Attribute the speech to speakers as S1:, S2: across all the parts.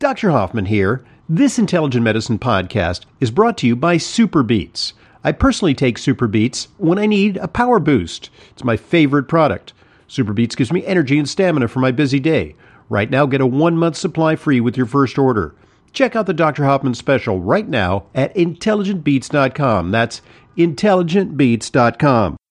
S1: Dr. Hoffman here. This Intelligent Medicine podcast is brought to you by SuperBeets. I personally take SuperBeets when I need a power boost. It's my favorite product. SuperBeets gives me energy and stamina for my busy day. Right now, get a 1-month supply free with your first order. Check out the Dr. Hoffman special right now at intelligentbeats.com. That's intelligentbeats.com.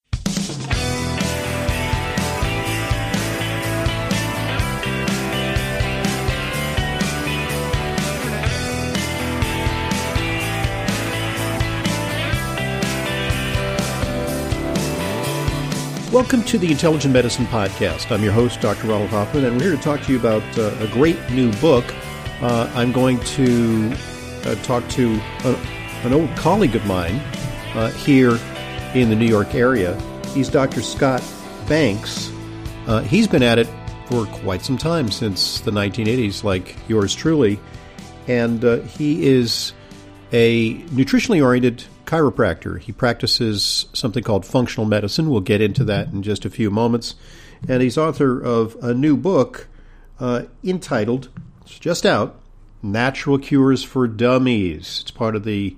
S1: Welcome to the Intelligent Medicine Podcast. I'm your host, Dr. Ronald Hoffman, and we're here to talk to you about a great new book. I'm going to talk to an old colleague of mine here in the New York area. He's Dr. Scott Banks. He's been at it for quite some time, since the 1980s, like yours truly, and he is a nutritionally oriented chiropractor. He practices something called functional medicine. We'll get into that in just a few moments. And he's author of a new book entitled, it's just out, Natural Cures for Dummies. It's part of the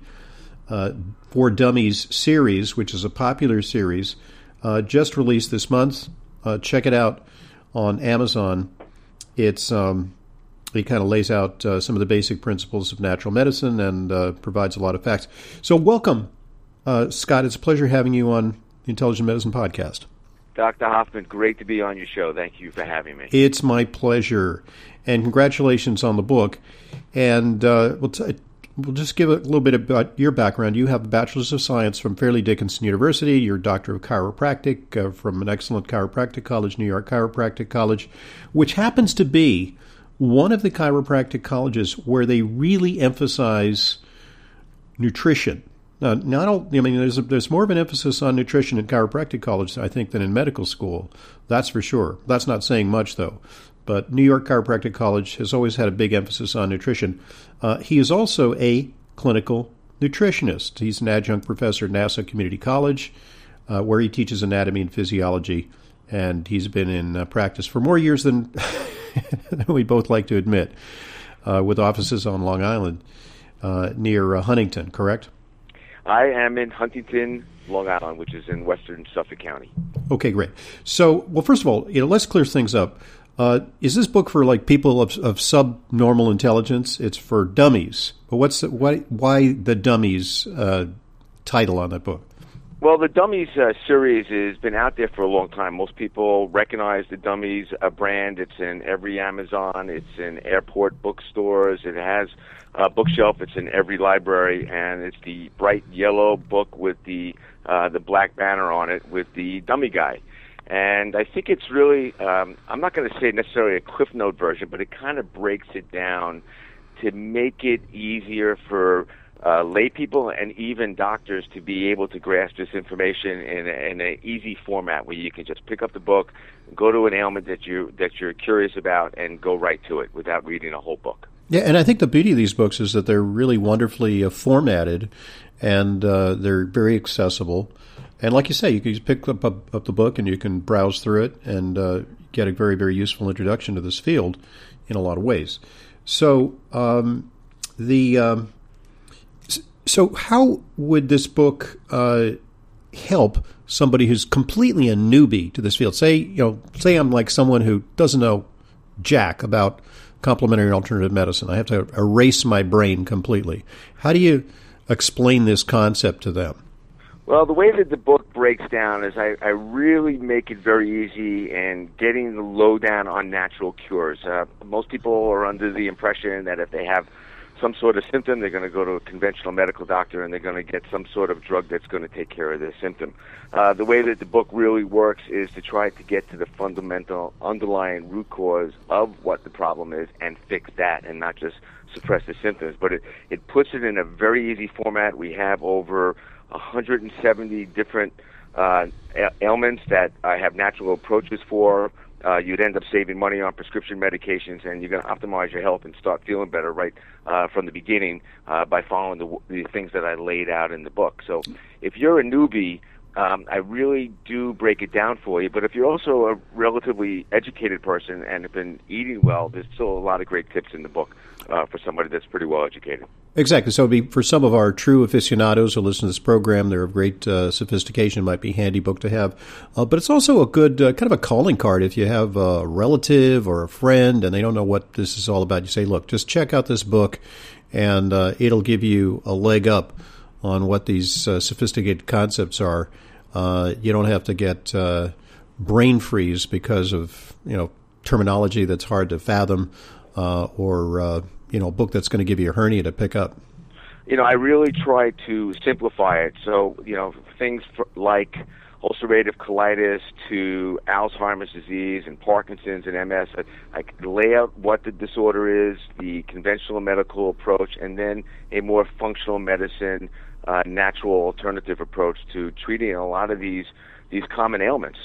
S1: For Dummies series, which is a popular series, just released this month. Check it out on Amazon. It's he kind of lays out some of the basic principles of natural medicine and provides a lot of facts. So welcome, Scott. It's a pleasure having you on the Intelligent Medicine Podcast.
S2: Dr. Hoffman, great to be on your show. Thank you for having me.
S1: It's my pleasure. And congratulations on the book. And we'll just give a little bit about your background. You have a Bachelor's of Science from Fairleigh Dickinson University. You're a Doctor of Chiropractic from an excellent chiropractic college, New York Chiropractic College, which happens to be one of the chiropractic colleges where they really emphasize nutrition. Now, there's more of an emphasis on nutrition in chiropractic college, I think, than in medical school. That's for sure. That's not saying much, though. But New York Chiropractic College has always had a big emphasis on nutrition. He is also a clinical nutritionist. He's an adjunct professor at Nassau Community College, where he teaches anatomy and physiology, and he's been in practice for more years than we both like to admit, with offices on Long Island near Huntington, correct?
S2: I am in Huntington, Long Island, which is in western Suffolk County. Okay,
S1: great. So, well, first of all, let's clear things up. Is this book for like people of subnormal intelligence? It's for dummies. But why the dummies title on that book?
S2: Well, the Dummies series has been out there for a long time. Most people recognize the Dummies brand. It's in every Amazon. It's in airport bookstores. It has a bookshelf. It's in every library, and it's the bright yellow book with the black banner on it with the dummy guy. And I think it's really, I'm not going to say necessarily a Cliff Note version, but it kind of breaks it down to make it easier for lay people and even doctors to be able to grasp this information in an easy format where you can just pick up the book, go to an ailment that you're curious about, and go right to it without reading a whole book.
S1: Yeah, and I think the beauty of these books is that they're really wonderfully formatted, and they're very accessible. And like you say, you can just pick up the book and you can browse through it and get a very, very useful introduction to this field in a lot of ways. So So how would this book help somebody who's completely a newbie to this field? Say I'm like someone who doesn't know jack about complementary and alternative medicine. I have to erase my brain completely. How do you explain this concept to them?
S2: Well, the way that the book breaks down is I really make it very easy in getting the lowdown on natural cures. Most people are under the impression that if they have some sort of symptom, they're going to go to a conventional medical doctor and they're going to get some sort of drug that's going to take care of their symptom. The way that the book really works is to try to get to the fundamental underlying root cause of what the problem is and fix that and not just suppress the symptoms. But it puts it in a very easy format. We have over 170 different ailments that I have natural approaches for. You'd end up saving money on prescription medications, and you're going to optimize your health and start feeling better right from the beginning by following the things that I laid out in the book. So if you're a newbie, I really do break it down for you. But if you're also a relatively educated person and have been eating well, there's still a lot of great tips in the book for somebody that's pretty well educated.
S1: Exactly. So it'd be for some of our true aficionados who listen to this program, they're of great sophistication. It might be a handy book to have. But it's also a good kind of a calling card if you have a relative or a friend and they don't know what this is all about. You say, look, just check out this book, and it'll give you a leg up on what these sophisticated concepts are. You don't have to get brain freeze because of terminology that's hard to fathom, or a book that's going to give you a hernia to pick up.
S2: I really try to simplify it. So things like ulcerative colitis to Alzheimer's disease and Parkinson's and MS. I lay out what the disorder is, the conventional medical approach, and then a more functional medicine, natural alternative approach to treating a lot of these common ailments.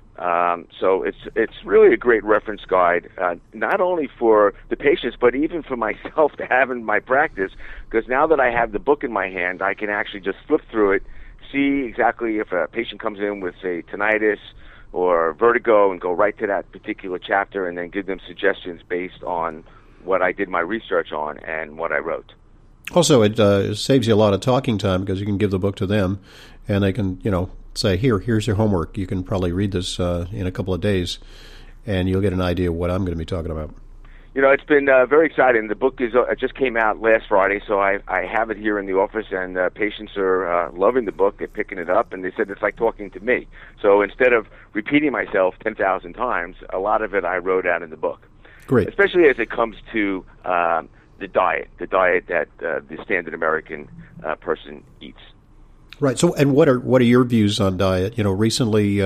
S2: So it's really a great reference guide, not only for the patients, but even for myself to have in my practice, because now that I have the book in my hand, I can actually just flip through it, see exactly if a patient comes in with, say, tinnitus or vertigo, and go right to that particular chapter and then give them suggestions based on what I did my research on and what I wrote.
S1: Also, it saves you a lot of talking time because you can give the book to them and they can, say, here's your homework. You can probably read this in a couple of days and you'll get an idea of what I'm going to be talking about.
S2: It's been very exciting. The book just came out last Friday, so I have it here in the office, and patients are loving the book. They're picking it up, and they said it's like talking to me. So instead of repeating myself 10,000 times, a lot of it I wrote out in the book.
S1: Great.
S2: Especially as it comes to the diet that the standard American person eats.
S1: Right. So, and what are your views on diet? Recently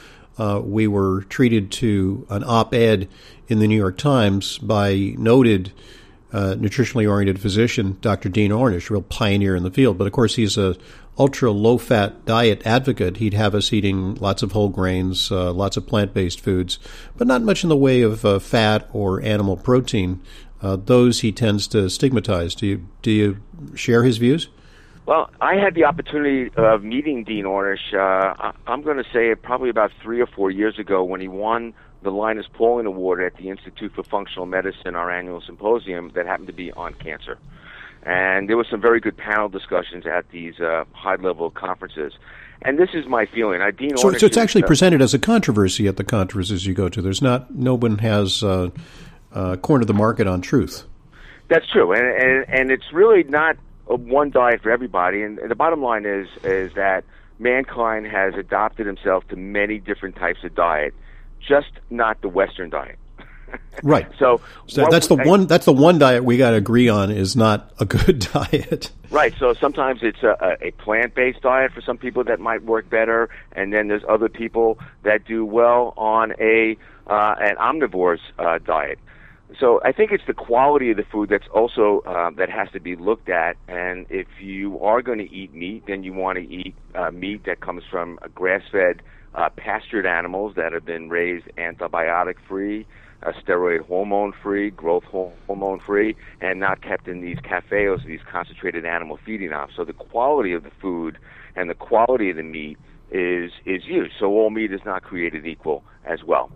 S1: we were treated to an op-ed in the New York Times by noted nutritionally oriented physician, Dr. Dean Ornish, a real pioneer in the field. But of course, he's a ultra low-fat diet advocate. He'd have us eating lots of whole grains, lots of plant-based foods, but not much in the way of fat or animal protein. Those he tends to stigmatize. Do you share his views?
S2: Well, I had the opportunity of meeting Dean Ornish, I'm going to say probably about 3 or 4 years ago when he won the Linus Pauling Award at the Institute for Functional Medicine, our annual symposium that happened to be on cancer. And there were some very good panel discussions at these high-level conferences. And this is my feeling. Dean Ornish
S1: so it's actually presented as a controversy at the conferences you go to. No one has cornered the market on truth.
S2: That's true. And it's really not one diet for everybody, and the bottom line is that mankind has adopted himself to many different types of diet, just not the Western diet.
S1: Right.
S2: So
S1: that's the one diet we got to agree on is not a good diet.
S2: Right. So sometimes it's a plant-based diet for some people that might work better, and then there's other people that do well on an omnivore's diet. So I think it's the quality of the food that's also that has to be looked at. And if you are going to eat meat, then you want to eat meat that comes from grass-fed, pastured animals that have been raised antibiotic-free, steroid hormone-free, growth hormone-free, and not kept in these cafés, these concentrated animal feeding ops. So the quality of the food and the quality of the meat is used. So all meat is not created equal as well.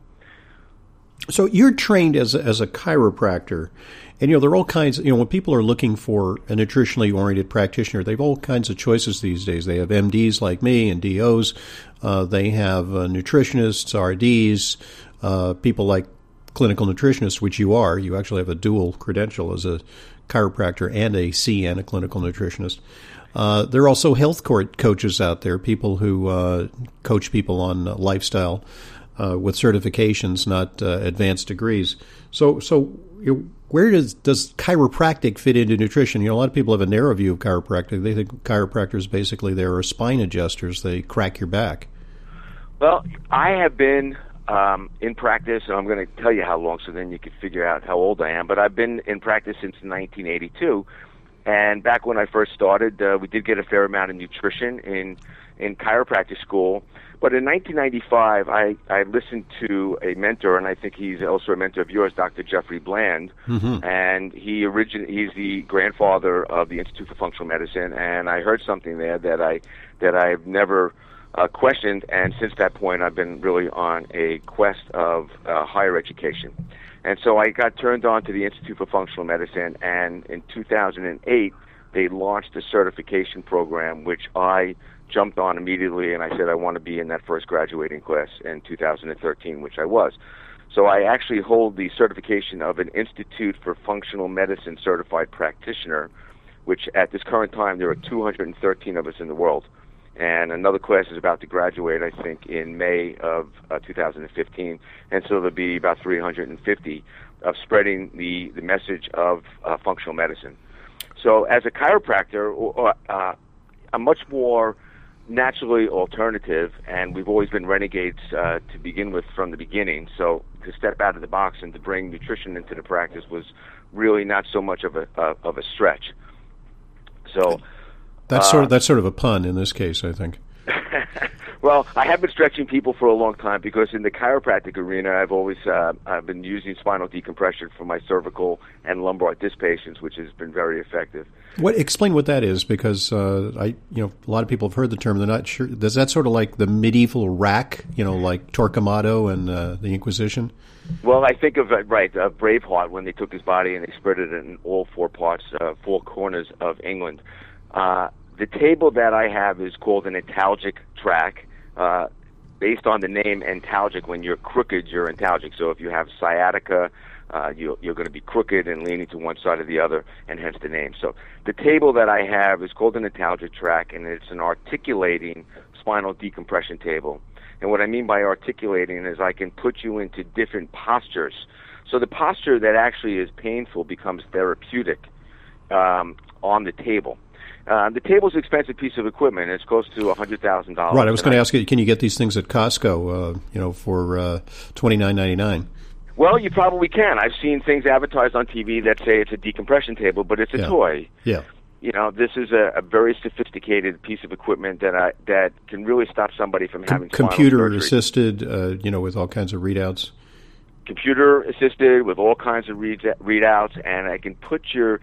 S1: So you're trained as a chiropractor, and there are all kinds. When people are looking for a nutritionally oriented practitioner, they have all kinds of choices these days. They have MDs like me and DOs. They have nutritionists, RDs, people like clinical nutritionists, which you are. You actually have a dual credential as a chiropractor and a CN, a clinical nutritionist. There are also health coaches out there, people who coach people on lifestyle. With certifications, not advanced degrees. So where does chiropractic fit into nutrition? A lot of people have a narrow view of chiropractic. They think chiropractors basically they're spine adjusters. They crack your back. Well,
S2: I have been in practice, and I'm going to tell you how long, so then you can figure out how old I am. But I've been in practice since 1982, and back when I first started, we did get a fair amount of nutrition in chiropractic school. But in 1995, I listened to a mentor, and I think he's also a mentor of yours, Dr. Jeffrey Bland, and he's the grandfather of the Institute for Functional Medicine, and I heard something there that I've never questioned, and since that point, I've been really on a quest of higher education. And so I got turned on to the Institute for Functional Medicine, and in 2008, they launched a certification program, which I jumped on immediately, and I said I want to be in that first graduating class in 2013, which I was. So I actually hold the certification of an Institute for Functional Medicine certified practitioner, which at this current time, there are 213 of us in the world. And another class is about to graduate, I think, in May of 2015. And so there'll be about 350 of spreading the message of functional medicine. So as a chiropractor, I'm much more naturally alternative, and we've always been renegades to begin with from the beginning. So to step out of the box and to bring nutrition into the practice was really not so much of a stretch. So
S1: that's sort of a pun in this case, I think.
S2: Well, I have been stretching people for a long time because in the chiropractic arena, I've been using spinal decompression for my cervical and lumbar disc patients, which has been very effective.
S1: Explain what that is, because a lot of people have heard the term. They're not sure. Is that sort of like the medieval rack, like Torquemada and the Inquisition?
S2: Well, I think of Braveheart, when they took his body and they spread it in all four corners of England. The table that I have is called an antalgic track, based on the name antalgic. When you're crooked, you're antalgic. So if you have sciatica, you're going to be crooked and leaning to one side or the other, and hence the name. So the table that I have is called an antalgic track, and it's an articulating spinal decompression table. And what I mean by articulating is I can put you into different postures. So the posture that actually is painful becomes therapeutic on the table. The table's an expensive piece of equipment. It's close to $100,000.
S1: Right. I was going to ask you, can you get these things at Costco, for $29.99?
S2: Well, you probably can. I've seen things advertised on TV that say it's a decompression table, but it's a toy.
S1: Yeah.
S2: This is a very sophisticated piece of equipment that can really stop somebody from having spinal surgery.
S1: Computer-assisted, with all kinds of readouts?
S2: Computer-assisted with all kinds of readouts, and I can put your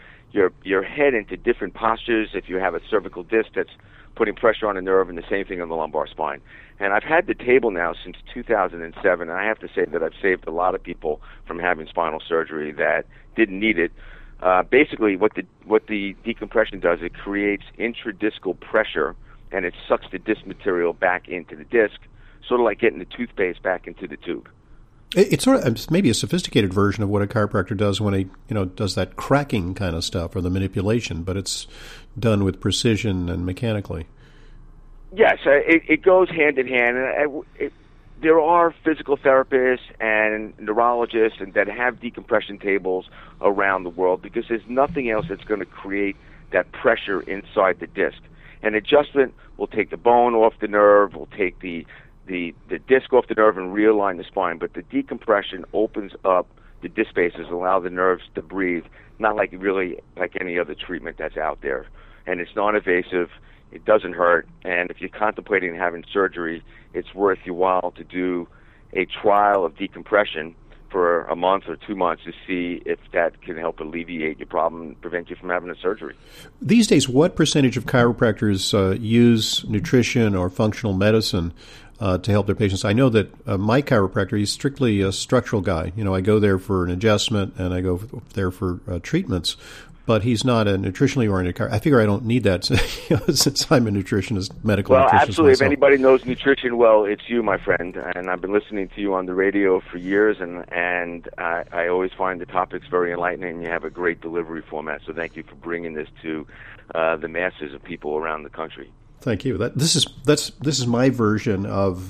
S2: head into different postures if you have a cervical disc that's putting pressure on a nerve, and the same thing on the lumbar spine. And I've had the table now since 2007, and I have to say that I've saved a lot of people from having spinal surgery that didn't need it. Basically, what the decompression does, it creates intradiscal pressure, and it sucks the disc material back into the disc, sort of like getting the toothpaste back into the tube.
S1: It's sort of maybe a sophisticated version of what a chiropractor does when he does that cracking kind of stuff or the manipulation, but it's done with precision and mechanically.
S2: Yes, it goes hand in hand. There are physical therapists and neurologists that have decompression tables around the world because there's nothing else that's going to create that pressure inside the disc. An adjustment will take the bone off the nerve, will take the disc off the nerve and realign the spine, but the decompression opens up the disc spaces, allow the nerves to breathe, not like any other treatment that's out there. And it's non-invasive, it doesn't hurt, and if you're contemplating having surgery, it's worth your while to do a trial of decompression for a month or 2 months to see if that can help alleviate your problem and prevent you from having a surgery.
S1: These days, what percentage of chiropractors use nutrition or functional medicine to help their patients? I know that my chiropractor, he's strictly a structural guy. I go there for an adjustment and I go there for treatments, but he's not a nutritionally oriented chiropractor. I figure I don't need that since I'm a nutritionist, medical nutritionist. Well,
S2: absolutely.
S1: Myself.
S2: If anybody knows nutrition well, it's you, my friend. And I've been listening to you on the radio for years, and I always find the topics very enlightening. You have a great delivery format, so thank you for bringing this to the masses of people around the country.
S1: Thank you. This is my version of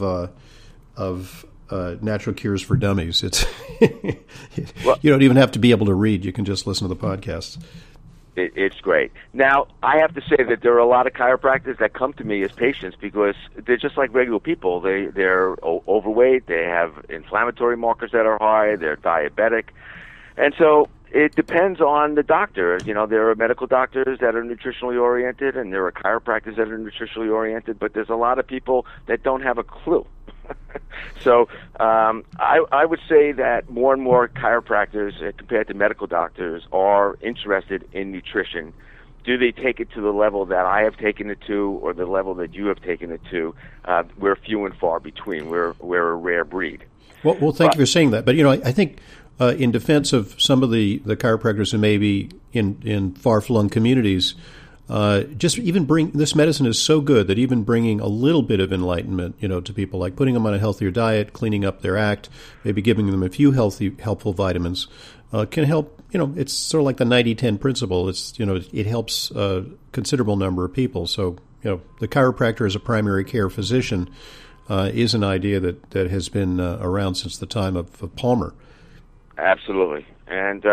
S1: Natural Cures for Dummies. It's you don't even have to be able to read. You can just listen to the podcast.
S2: It's great. Now, I have to say that there are a lot of chiropractors that come to me as patients because they're just like regular people. They're overweight. They have inflammatory markers that are high. They're diabetic. And so it depends on the doctor. There are medical doctors that are nutritionally oriented, and there are chiropractors that are nutritionally oriented, but there's a lot of people that don't have a clue. So I would say that more and more chiropractors, compared to medical doctors, are interested in nutrition Do they take it to the level that I have taken it to, or the level that you have taken it to? We're few and far between. We're a rare breed.
S1: Well, thank you for saying that. But I think in defense of some of the chiropractors who may be in far-flung communities, just even this medicine is so good that even bringing a little bit of enlightenment, to people, like putting them on a healthier diet, cleaning up their act, maybe giving them a few helpful vitamins, can help. It's sort of like the 90-10 principle. It's, it helps a considerable number of people. So, the chiropractor as a primary care physician is an idea that has been around since the time of Palmer.
S2: Absolutely. And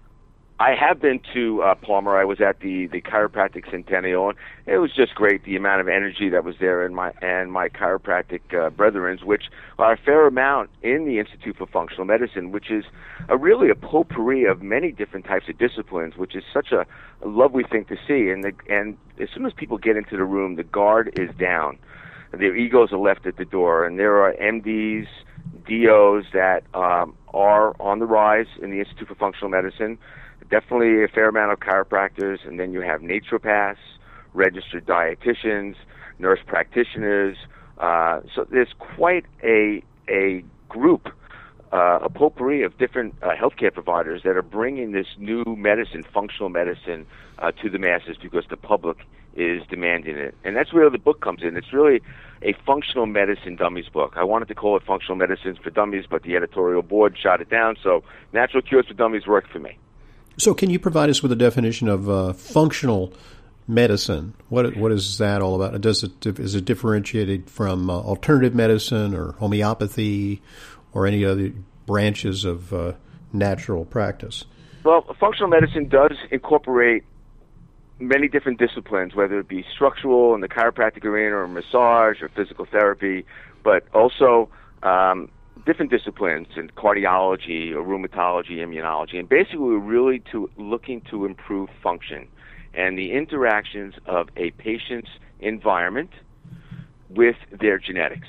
S2: I have been to Palmer. I was at the chiropractic centennial, and it was just great, the amount of energy that was there, and my chiropractic brethrens, which are a fair amount in the Institute for Functional Medicine, which is really a potpourri of many different types of disciplines, which is such a lovely thing to see. And as soon as people get into the room, the guard is down. Their egos are left at the door, and there are MDs, DOs that are on the rise in the Institute for Functional Medicine. Definitely a fair amount of chiropractors, and then you have naturopaths, registered dietitians, nurse practitioners. So there's quite a group, a potpourri of different healthcare providers that are bringing this new medicine, functional medicine, to the masses because the public is demanding it. And that's where the book comes in. It's really a functional medicine dummies book. I wanted to call it Functional Medicines for Dummies, but the editorial board shot it down, so Natural Cures for Dummies worked for me.
S1: So can you provide us with a definition of functional medicine? What is that all about? Is it differentiated from alternative medicine or homeopathy or any other branches of natural practice?
S2: Well, functional medicine does incorporate many different disciplines, whether it be structural in the chiropractic arena or massage or physical therapy, but also different disciplines in cardiology or rheumatology, immunology. And basically we're really looking to improve function and the interactions of a patient's environment with their genetics.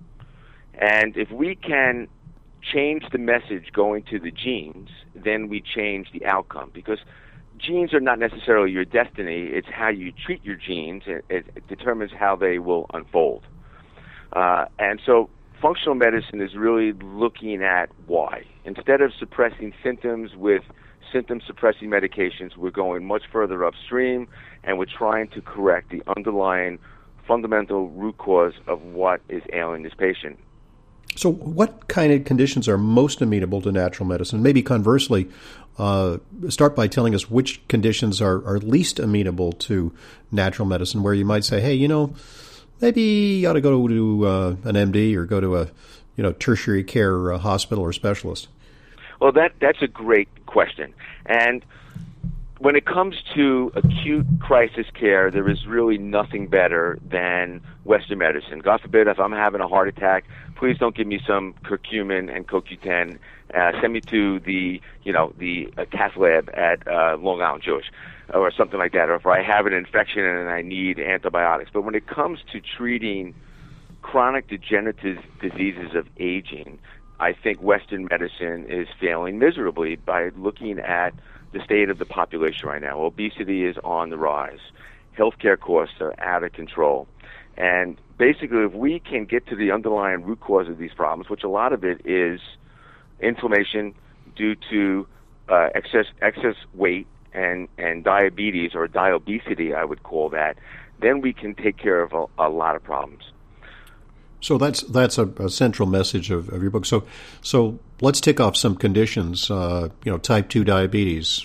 S2: And if we can change the message going to the genes, then we change the outcome, because genes are not necessarily your destiny. It's how you treat your genes. It determines how they will unfold. And so functional medicine is really looking at why. Instead of suppressing symptoms with symptom-suppressing medications, we're going much further upstream, and we're trying to correct the underlying fundamental root cause of what is ailing this patient.
S1: So what kind of conditions are most amenable to natural medicine? Maybe conversely, start by telling us which conditions are least amenable to natural medicine, where you might say, hey, maybe you ought to go to an MD or go to a tertiary care hospital or specialist.
S2: Well, that's a great question. And when it comes to acute crisis care, there is really nothing better than Western medicine. God forbid, if I'm having a heart attack, please don't give me some curcumin and CoQ10. Send me to the cath lab at Long Island Jewish or something like that. Or if I have an infection and I need antibiotics. But when it comes to treating chronic degenerative diseases of aging, I think Western medicine is failing miserably by looking at the state of the population right now. Obesity is on the rise. Healthcare costs are out of control. And basically, if we can get to the underlying root cause of these problems, which a lot of it is inflammation due to excess weight and diabetes, or diabesity, I would call that, then we can take care of a lot of problems.
S1: So that's a central message of your book. So let's tick off some conditions. Type 2 diabetes.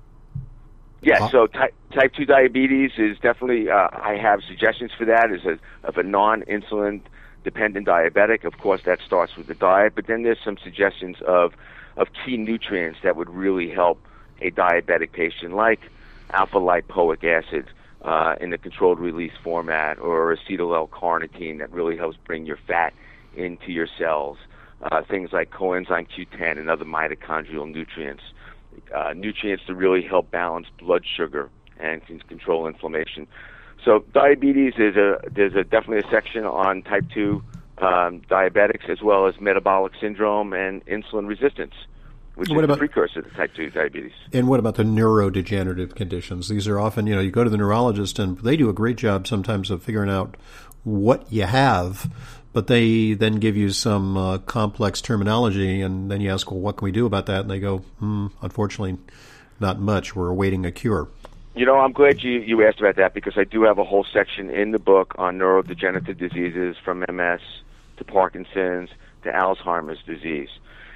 S2: Yes. So type 2 diabetes is definitely. I have suggestions for that. Of a non-insulin dependent diabetic. Of course, that starts with the diet. But then there's some suggestions of key nutrients that would really help a diabetic patient, like alpha-lipoic acid. In the controlled release format, or acetyl L-carnitine that really helps bring your fat into your cells. Things like coenzyme Q10 and other mitochondrial nutrients. Nutrients to really help balance blood sugar and can control inflammation. So diabetes there's definitely a section on type 2 diabetics, as well as metabolic syndrome and insulin resistance. which is the precursor to type 2 diabetes.
S1: And what about the neurodegenerative conditions? These are often, you go to the neurologist and they do a great job sometimes of figuring out what you have, but they then give you some complex terminology, and then you ask, well, what can we do about that? And they go, unfortunately, not much. We're awaiting a cure.
S2: I'm glad you asked about that, because I do have a whole section in the book on neurodegenerative diseases, from MS to Parkinson's to Alzheimer's disease.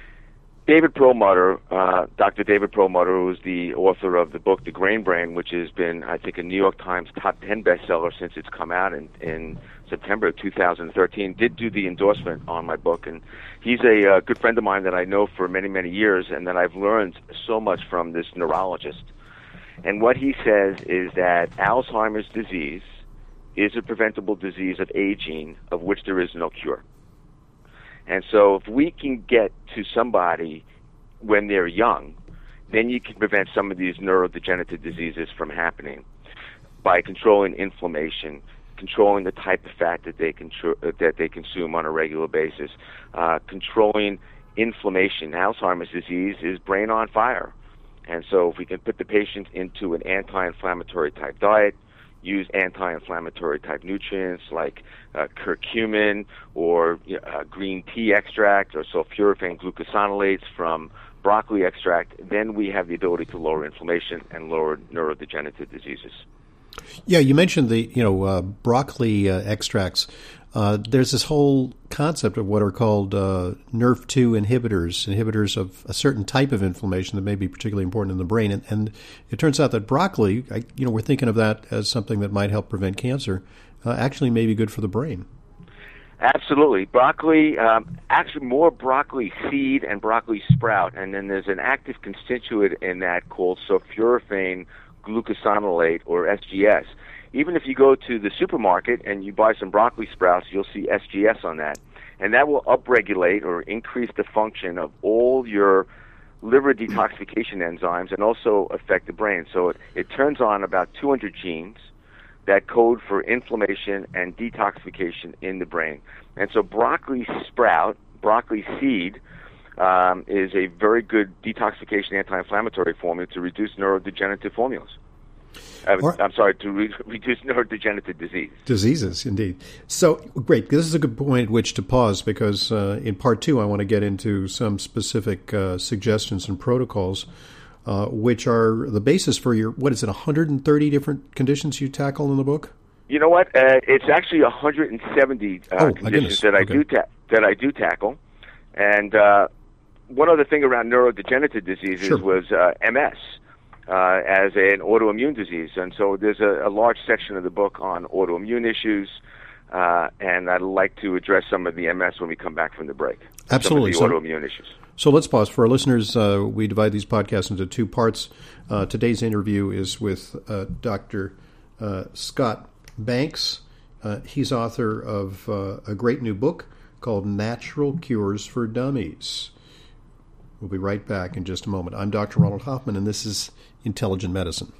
S2: David Perlmutter, Dr. David Perlmutter, who is the author of the book The Grain Brain, which has been, I think, a New York Times top 10 bestseller since it's come out in September of 2013, did do the endorsement on my book. And he's a good friend of mine that I know for many, many years, and that I've learned so much from this neurologist. And what he says is that Alzheimer's disease is a preventable disease of aging of which there is no cure. And so if we can get to somebody when they're young, then you can prevent some of these neurodegenerative diseases from happening by controlling inflammation, controlling the type of fat that they consume on a regular basis, controlling inflammation. Alzheimer's disease is brain on fire. And so if we can put the patient into an anti-inflammatory type diet, use anti-inflammatory type nutrients like curcumin or green tea extract or sulforaphane glucosinolates from broccoli extract, then we have the ability to lower inflammation and lower neurodegenerative diseases.
S1: Yeah, you mentioned the broccoli extracts. There's this whole concept of what are called NRF2 inhibitors of a certain type of inflammation that may be particularly important in the brain. And it turns out that broccoli, we're thinking of that as something that might help prevent cancer, actually may be good for the brain.
S2: Absolutely. Broccoli, actually more broccoli seed and broccoli sprout. And then there's an active constituent in that called sulforaphane glucosinolate, or SGS. Even if you go to the supermarket and you buy some broccoli sprouts, you'll see SGS on that. And that will upregulate or increase the function of all your liver detoxification enzymes and also affect the brain. So it turns on about 200 genes that code for inflammation and detoxification in the brain. And so broccoli sprout, broccoli seed, is a very good detoxification anti-inflammatory formula to reduce neurodegenerative formulas. To reduce neurodegenerative disease.
S1: Diseases, indeed. So, great. This is a good point at which to pause, because in part 2 I want to get into some specific suggestions and protocols, which are the basis for your, 130 different conditions you tackle in the book?
S2: You know what? It's actually 170 conditions that I do tackle. And one other thing around neurodegenerative diseases was MS. As an autoimmune disease. And so there's a large section of the book on autoimmune issues, and I'd like to address some of the MS when we come back from the break.
S1: Absolutely.
S2: Some of the autoimmune issues.
S1: So let's pause. For our listeners, we divide these podcasts into 2 parts. Today's interview is with Dr. Scott Banks. He's author of a great new book called Natural Cures for Dummies. We'll be right back in just a moment. I'm Dr. Ronald Hoffman, and this is Intelligent Medicine.